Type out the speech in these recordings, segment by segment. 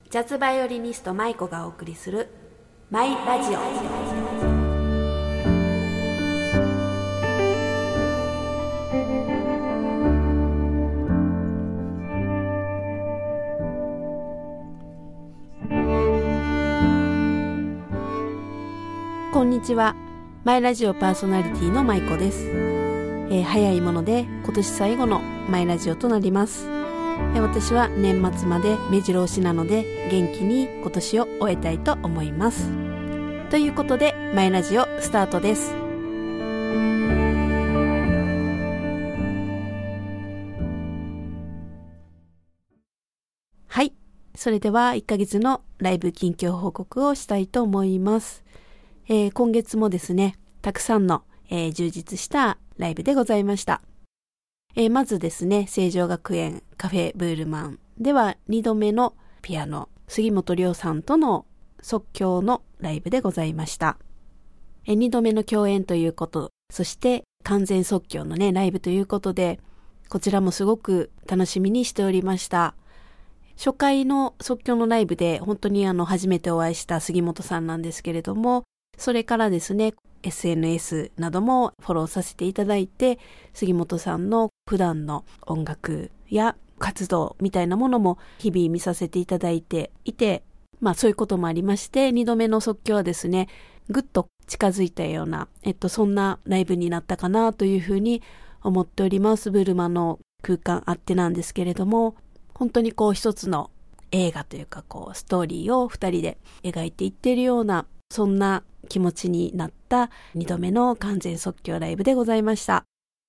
ジャズバイオリニスト舞子がお送りするマイラジオ。こんにちは。マイラジオパーソナリティの舞子です。早いもので今年最後のマイラジオとなります。私は年末まで目白押しなので元気に今年を終えたいと思います。ということでマイラジオスタートです。はい、それでは1ヶ月のライブ近況報告をしたいと思います。今月もですね、たくさんの、充実したライブでございました。まずですね、成城学園カフェブールマンでは2度目のピアノ杉本涼さんとの即興のライブでございました。2度目の共演ということ、そして完全即興のねライブということで、こちらもすごく楽しみにしておりました。初回の即興のライブで本当に初めてお会いした杉本さんなんですけれども、それからですね、SNS などもフォローさせていただいて、杉本さんの普段の音楽や活動みたいなものも日々見させていただいていて、そういうこともありまして、2度目の即興はですね、ぐっと近づいたような、そんなライブになったかなというふうに思っております。ブルマの空間あってなんですけれども、本当に一つの映画というかストーリーを2人で描いていっているような、そんな気持ちになった2度目の完全即興ライブでございました。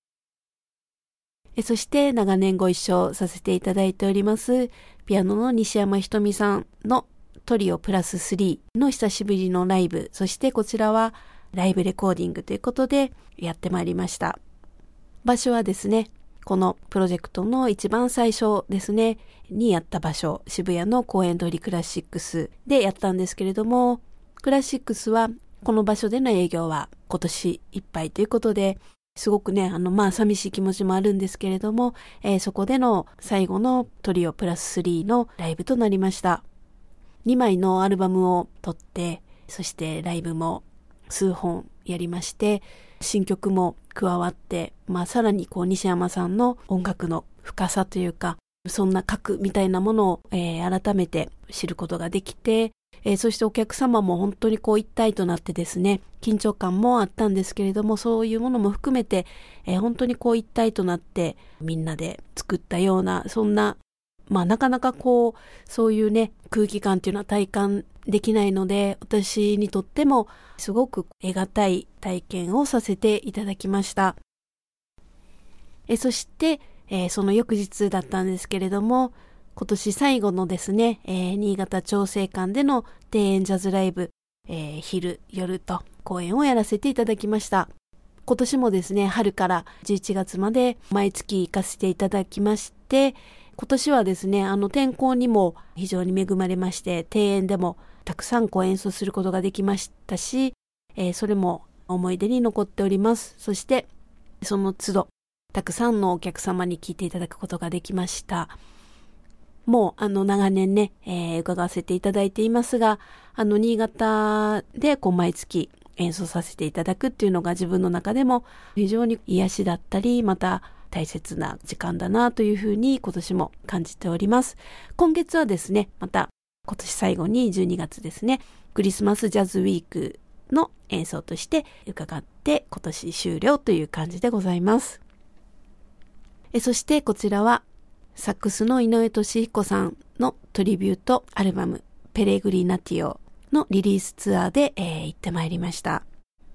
そして長年ご一緒させていただいておりますピアノの西山ひとみさんのトリオプラス3の久しぶりのライブ、そしてこちらはライブレコーディングということでやってまいりました。場所はですね、このプロジェクトの一番最初ですねにやった場所、渋谷の公園通りクラシックスでやったんですけれども、クラシックスはこの場所での営業は今年いっぱいということで、すごくね、寂しい気持ちもあるんですけれども、そこでの最後のトリオプラス3のライブとなりました。2枚のアルバムを撮って、そしてライブも数本やりまして、新曲も加わって、さらに西山さんの音楽の深さというか、そんな核みたいなものを、改めて知ることができて、そしてお客様も本当に一体となってですね、緊張感もあったんですけれども、そういうものも含めて、本当に一体となってみんなで作ったような、そんななかなかそういうね空気感っていうのは体感できないので、私にとってもすごく得難い体験をさせていただきました。そして、その翌日だったんですけれども、今年最後のですね、新潟調整館での庭園ジャズライブ、昼夜と公演をやらせていただきました。今年もですね、春から11月まで毎月行かせていただきまして、今年はですね、天候にも非常に恵まれまして、庭園でもたくさん演奏することができましたし、それも思い出に残っております。そしてその都度たくさんのお客様に聴いていただくことができました。もう長年ね、伺わせていただいていますが、新潟で毎月演奏させていただくっていうのが自分の中でも非常に癒しだったり、また大切な時間だなというふうに今年も感じております。今月はですね、また今年最後に12月ですね、クリスマスジャズウィークの演奏として伺って今年終了という感じでございます。そしてこちらはサックスの井上俊彦さんのトリビュートアルバムペレグリナティオのリリースツアーで、行ってまいりました。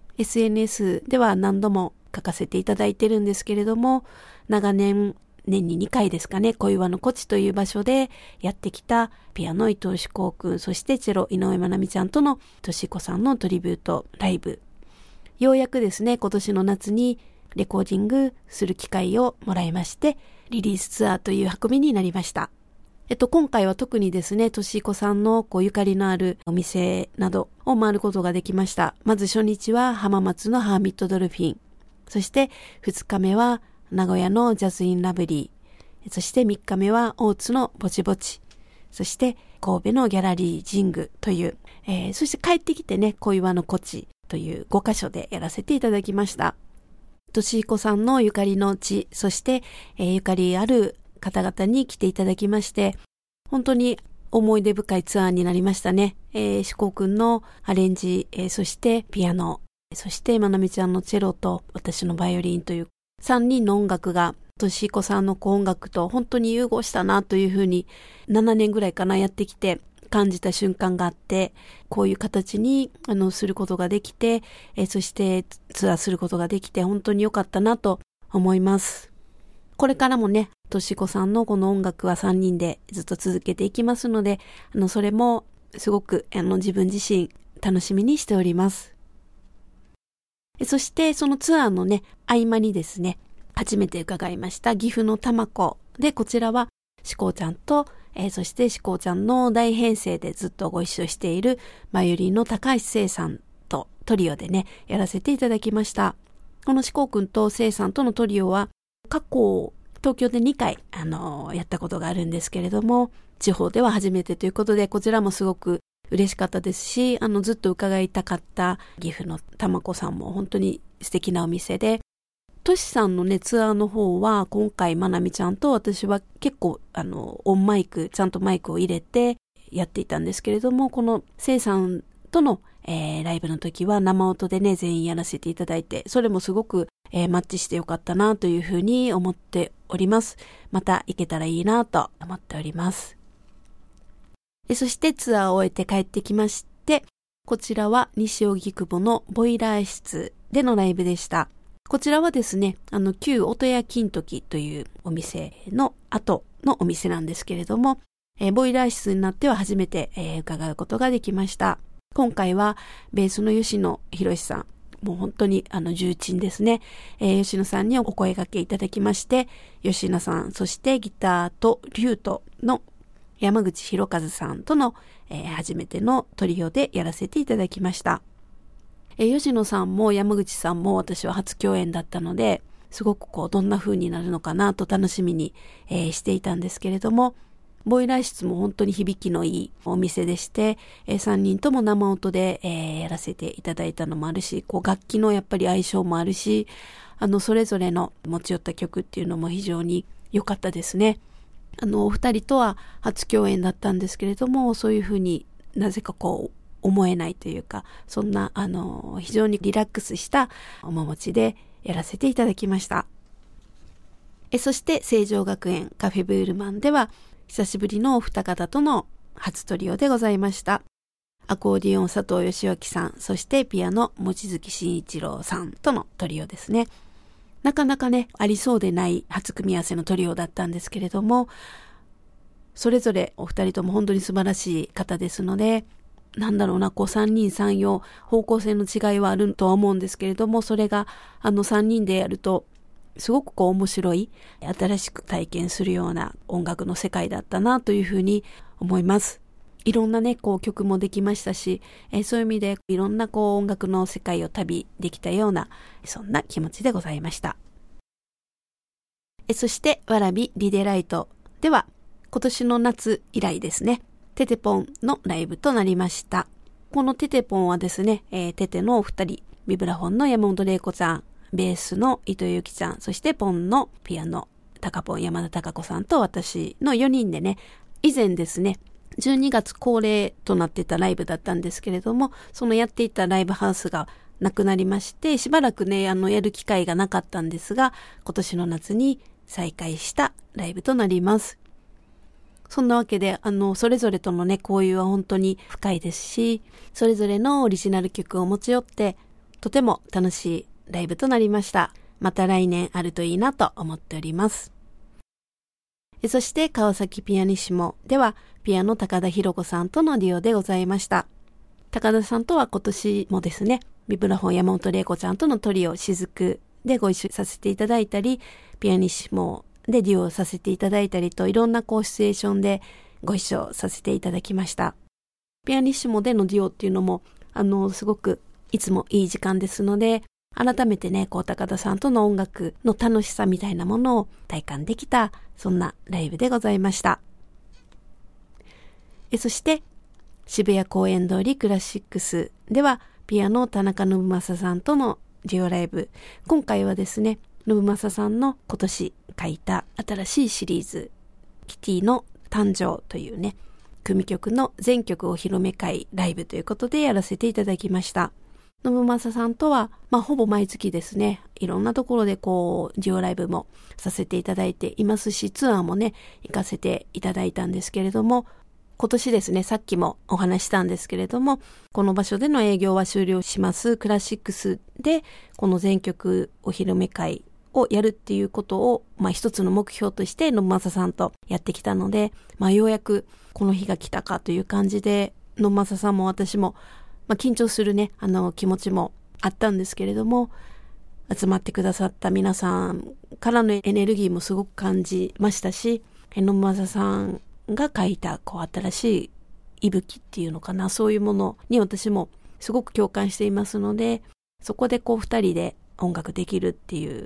SNS では何度も書かせていただいてるんですけれども、長年年に2回ですかね、小岩のコチという場所でやってきたピアノ伊藤志功くん、そしてチェロ井上まなみちゃんとの俊彦さんのトリビュートライブ、ようやくですね今年の夏にレコーディングする機会をもらいまして、リリースツアーという運びになりました。今回は特にですね、としひこさんのゆかりのあるお店などを回ることができました。まず初日は浜松のハーミットドルフィン、そして2日目は名古屋のジャズインラブリー、そして3日目は大津のぼちぼち、そして神戸のギャラリー神宮という、そして帰ってきてね、小岩の古地という5カ所でやらせていただきました。としひこさんのゆかりの地、そして、ゆかりある方々に来ていただきまして、本当に思い出深いツアーになりましたね。しこうくんのアレンジ、そしてピアノ、そしてまなみちゃんのチェロと私のバイオリンという3人の音楽がとしひこさんの音楽と本当に融合したなというふうに7年ぐらいかなやってきて感じた瞬間があって、こういう形にすることができて、そしてツアーすることができて本当に良かったなと思います。これからもね、としひこさんのこの音楽は3人でずっと続けていきますので、それもすごく自分自身楽しみにしております。そしてそのツアーのね、合間にですね、初めて伺いました岐阜の玉子で、こちらはしこうちゃんと、そしてしこうちゃんの大編成でずっとご一緒しているバイオリンの高橋聖さんとトリオでね、やらせていただきました。このしこうくんと聖さんとのトリオは過去東京で2回やったことがあるんですけれども、地方では初めてということで、こちらもすごく嬉しかったですし、ずっと伺いたかった岐阜の玉子さんも本当に素敵なお店で、としさんのね、ツアーの方は、今回まなみちゃんと私は結構、オンマイク、ちゃんとマイクを入れてやっていたんですけれども、このせいさんとの、ライブの時は生音でね、全員やらせていただいて、それもすごく、マッチしてよかったなというふうに思っております。また行けたらいいなと思っております。そしてツアーを終えて帰ってきまして、こちらは西荻窪のボイラー室でのライブでした。こちらはですね、旧音屋金時というお店の後のお店なんですけれども、ボイラー室になっては初めて、伺うことができました。今回はベースの吉野博さん、もう本当に重鎮ですね。吉野さんにお声掛けいただきまして、吉野さん、そしてギターとリュートの山口博和さんとの、初めてのトリオでやらせていただきました。吉野さんも山口さんも私は初共演だったので、すごくどんな風になるのかなと楽しみに、していたんですけれども、ボイラー室も本当に響きのいいお店でして、3人とも生音で、やらせていただいたのもあるし、楽器のやっぱり相性もあるし、それぞれの持ち寄った曲っていうのも非常に良かったですね。お二人とは初共演だったんですけれども、そういう風になぜか思えないというか、そんな非常にリラックスした面持ちでやらせていただきました。そして成城学園カフェブールマンでは久しぶりのお二方との初トリオでございました。アコーディオン佐藤義明さん、そしてピアノ望月慎一郎さんとのトリオですね。なかなかね、ありそうでない初組み合わせのトリオだったんですけれども、それぞれお二人とも本当に素晴らしい方ですので、3人3様方向性の違いはあるとは思うんですけれども、それが3人でやるとすごく面白い、新しく体験するような音楽の世界だったなというふうに思います。いろんなね、曲もできましたし、そういう意味でいろんな音楽の世界を旅できたような、そんな気持ちでございました。そしてわらびリデライトでは今年の夏以来ですね、テテポンのライブとなりました。このテテポンはですね、テテのお二人、ビブラフォンの山本玲子ちゃん、ベースの伊藤由紀ちゃん、そしてポンのピアノ、高ポン山田貴子さんと私の4人でね、以前ですね、12月恒例となっていたライブだったんですけれども、そのやっていたライブハウスがなくなりまして、しばらくね、やる機会がなかったんですが、今年の夏に再開したライブとなります。そんなわけで、それぞれとのね、交友は本当に深いですし、それぞれのオリジナル曲を持ち寄って、とても楽しいライブとなりました。また来年あるといいなと思っております。そして川崎ピアニッシモでは、ピアノ高田博子さんとのデュオでございました。高田さんとは今年もですね、ビブラフォン山本玲子ちゃんとのトリオ雫でご一緒させていただいたり、ピアニッシモでデュオをさせていただいたりと、いろんなシチュエーションでご一緒させていただきました。ピアニッシモでのデュオっていうのもすごくいつもいい時間ですので、改めてね、高田さんとの音楽の楽しさみたいなものを体感できた、そんなライブでございました。 そして渋谷公園通りクラシックスではピアノ田中信正さんとのデュオライブ。今回はですね、信正さんの今年書いた新しいシリーズキティの誕生というね、組曲の全曲お披露目会ライブということでやらせていただきました。信正さんとは、ほぼ毎月ですね、いろんなところでデュオライブもさせていただいていますし、ツアーもね、行かせていただいたんですけれども、今年ですね、さっきもお話したんですけれども、この場所での営業は終了しますクラシックスで、この全曲お披露目会をやるっていうことを、一つの目標として信正さんとやってきたので、ようやくこの日が来たかという感じで、信正さんも私も、緊張するね、気持ちもあったんですけれども、集まってくださった皆さんからのエネルギーもすごく感じましたし、信正さんが書いた新しい息吹っていうのかな、そういうものに私もすごく共感していますので、そこで二人で音楽できるっていう、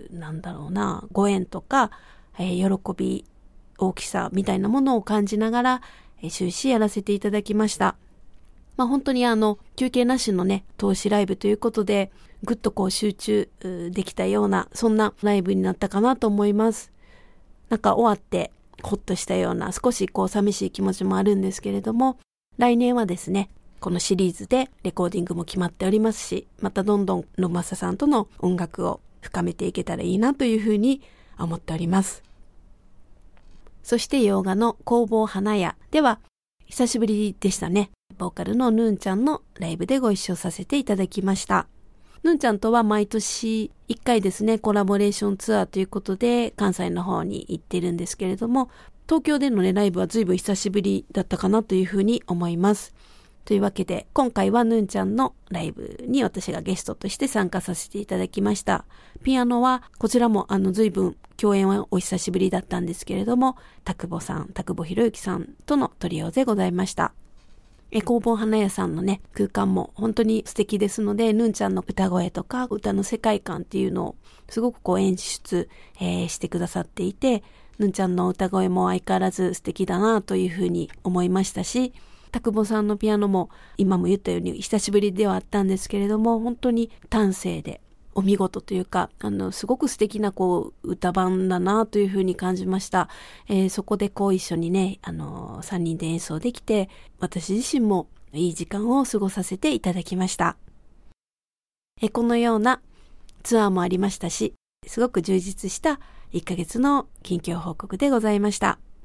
ご縁とか、喜び、大きさみたいなものを感じながら、終始やらせていただきました。本当に休憩なしのね、投資ライブということで、ぐっと集中できたような、そんなライブになったかなと思います。終わって、ほっとしたような、少し寂しい気持ちもあるんですけれども、来年はですね、このシリーズでレコーディングも決まっておりますし、またどんどん信正さんとの音楽を深めていけたらいいなというふうに思っております。そして洋画の工房花屋では、久しぶりでしたね。ボーカルのヌンちゃんのライブでご一緒させていただきました。ヌンちゃんとは毎年1回ですね、コラボレーションツアーということで関西の方に行ってるんですけれども、東京でのね、ライブは随分久しぶりだったかなというふうに思います。というわけで、今回はヌンちゃんのライブに私がゲストとして参加させていただきました。ピアノは、こちらも随分共演はお久しぶりだったんですけれども、田久保博之さんとのトリオでございました。工房花屋さんのね、空間も本当に素敵ですので、ヌンちゃんの歌声とか歌の世界観っていうのをすごく演出、してくださっていて、ヌンちゃんの歌声も相変わらず素敵だなというふうに思いましたし、田久保さんのピアノも今も言ったように久しぶりではあったんですけれども、本当に端正でお見事というか、すごく素敵な歌版だなというふうに感じました。そこで一緒にね、3人で演奏できて、私自身もいい時間を過ごさせていただきました。このようなツアーもありましたし、すごく充実した1ヶ月の近況報告でございました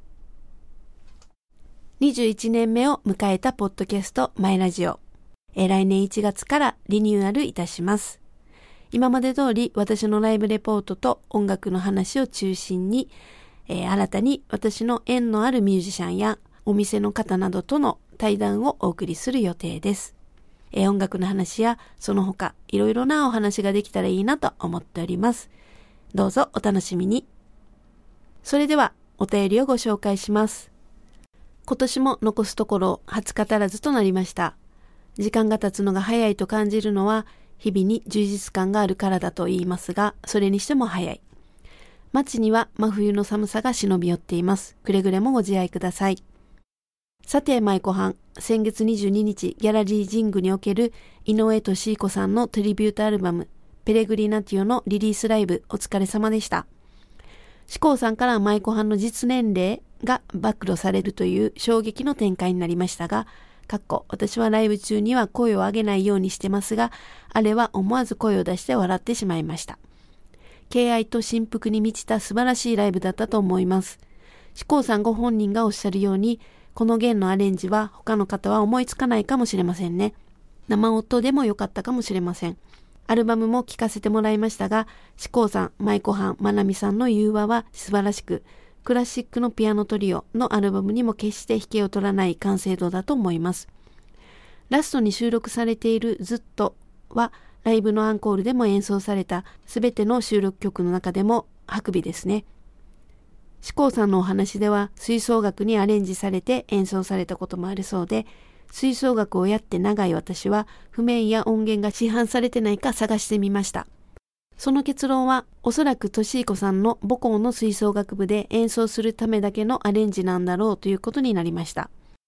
。21年目を迎えたポッドキャストマイラジオ。来年1月からリニューアルいたします。今まで通り私のライブレポートと音楽の話を中心に、新たに私の縁のあるミュージシャンやお店の方などとの対談をお送りする予定です。音楽の話やその他いろいろなお話ができたらいいなと思っております。どうぞお楽しみに。それではお便りをご紹介します。今年も残すところ20日足らずとなりました。時間が経つのが早いと感じるのは日々に充実感があるからだと言いますが、それにしても早い。街には真冬の寒さが忍び寄っています。くれぐれもご自愛ください。さて、舞妓班、先月22日、ギャラリージングにおける井上俊彦さんのトリビュートアルバム、ペレグリナティオのリリースライブ、お疲れ様でした。志功さんから舞妓班の実年齢が暴露されるという衝撃の展開になりましたが、私はライブ中には声を上げないようにしてますが、あれは思わず声を出して笑ってしまいました。敬愛と振幅に満ちた素晴らしいライブだったと思います。志功さんご本人がおっしゃるように、この弦のアレンジは他の方は思いつかないかもしれませんね。生音でも良かったかもしれません。アルバムも聴かせてもらいましたが、志功さん、舞妓班、まなみさんの融和は素晴らしく、クラシックのピアノトリオのアルバムにも決して引けを取らない完成度だと思います。ラストに収録されているずっとはライブのアンコールでも演奏されたすべての収録曲の中でも白尾ですね。志功さんのお話では吹奏楽にアレンジされて演奏されたこともあるそうで、吹奏楽をやって長い私は譜面や音源が市販されてないか探してみました。その結論はおそらく俊彦さんの母校の吹奏楽部で演奏するためだけのアレンジなんだろうということになりました。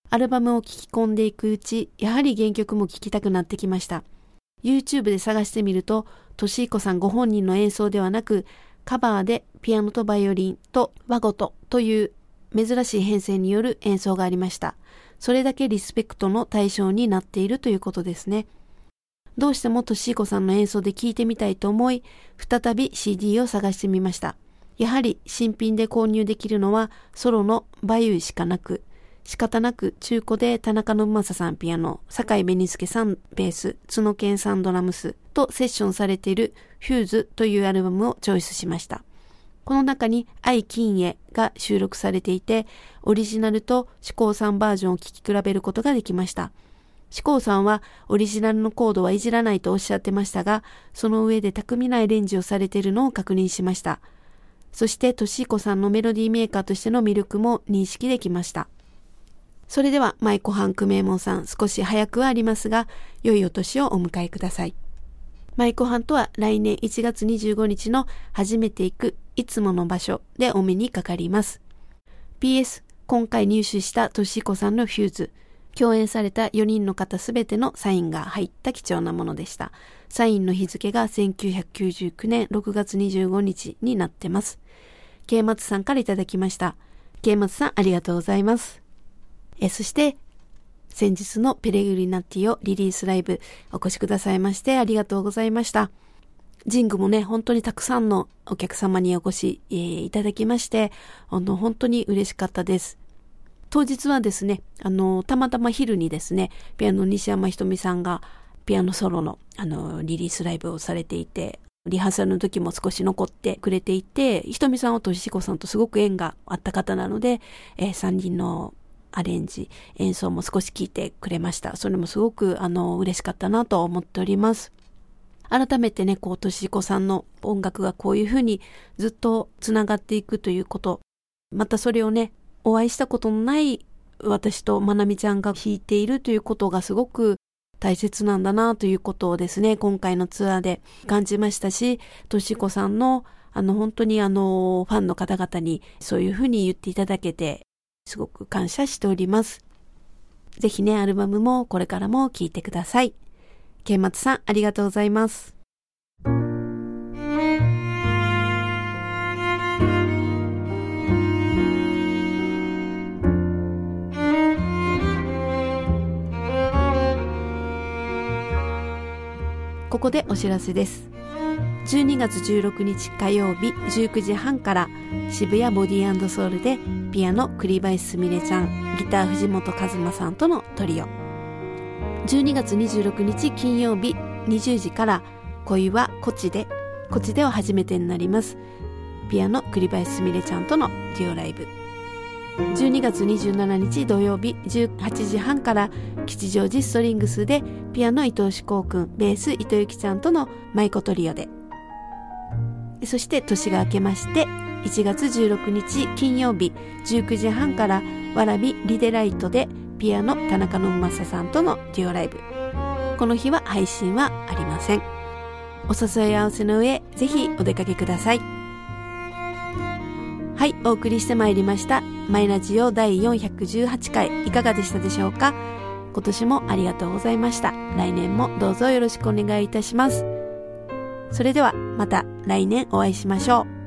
アルバムを聴き込んでいくうち、やはり原曲も聴きたくなってきました。YouTube で探してみると、トシヒコさんご本人の演奏ではなく、カバーでピアノとバイオリンと和琴という珍しい編成による演奏がありました。それだけリスペクトの対象になっているということですね。どうしてもトシヒコさんの演奏で聴いてみたいと思い、再び CD を探してみました。やはり新品で購入できるのはソロのバユしかなく、仕方なく中古で田中信正さんピアノ、坂井紅介さんベース、角健さんドラムスとセッションされているフューズというアルバムをチョイスしました。この中に愛金へが収録されていて、オリジナルと志功さんバージョンを聴き比べることができました。志功さんはオリジナルのコードはいじらないとおっしゃってましたが、その上で巧みなアレンジをされているのを確認しました。そしてトシヒコさんのメロディーメーカーとしての魅力も認識できました。それでは舞妓班久名門さん、少し早くはありますが、良いお年をお迎えください。舞妓班とは来年1月25日の初めて行くいつもの場所でお目にかかります。PS、今回入手したトシヒコさんのフューズ、共演された4人の方すべてのサインが入った貴重なものでした。サインの日付が1999年6月25日になってます。K松さんからいただきました。K松さんありがとうございます。そして先日のペレグリナティオリリースライブお越しくださいましてありがとうございました。ジングもね、本当にたくさんのお客様にお越し、いただきまして、本当に嬉しかったです。当日はですね、たまたま昼にですね、ピアノ西山ひとみさんがピアノソロの、リリースライブをされていて、リハーサルの時も少し残ってくれていて、ひとみさんはトシヒコさんとすごく縁があった方なので、3人のアレンジ、演奏も少し聞いてくれました。それもすごく嬉しかったなと思っております。改めてね、トシヒコさんの音楽がこういうふうにずっとつながっていくということ、またそれをね、お会いしたことのない私とまなみちゃんが弾いているということがすごく大切なんだなということをですね、今回のツアーで感じましたし、トシヒコさんの本当にファンの方々にそういうふうに言っていただけてすごく感謝しております。ぜひね、アルバムもこれからも聴いてください。K松さんありがとうございます。ここでお知らせです。12月16日火曜日19時半から渋谷ボディ&ソウルでピアノ栗林すみれちゃん、ギター藤本和馬さんとのトリオ。12月26日金曜日20時から恋はこちでは初めてになります。ピアノ栗林すみれちゃんとのデュオライブ。12月27日土曜日18時半から吉祥寺ストリングスでピアノ伊藤志功くん、ベース伊藤由紀ちゃんとの舞妓トリオで。そして年が明けまして1月16日金曜日19時半からわらびリデライトでピアノ田中信正さんとのデュオライブ。この日は配信はありません。お誘い合わせの上ぜひお出かけください。はい、お送りしてまいりましたマイラジオ第418回いかがでしたでしょうか。今年もありがとうございました。来年もどうぞよろしくお願いいたします。それではまた来年お会いしましょう。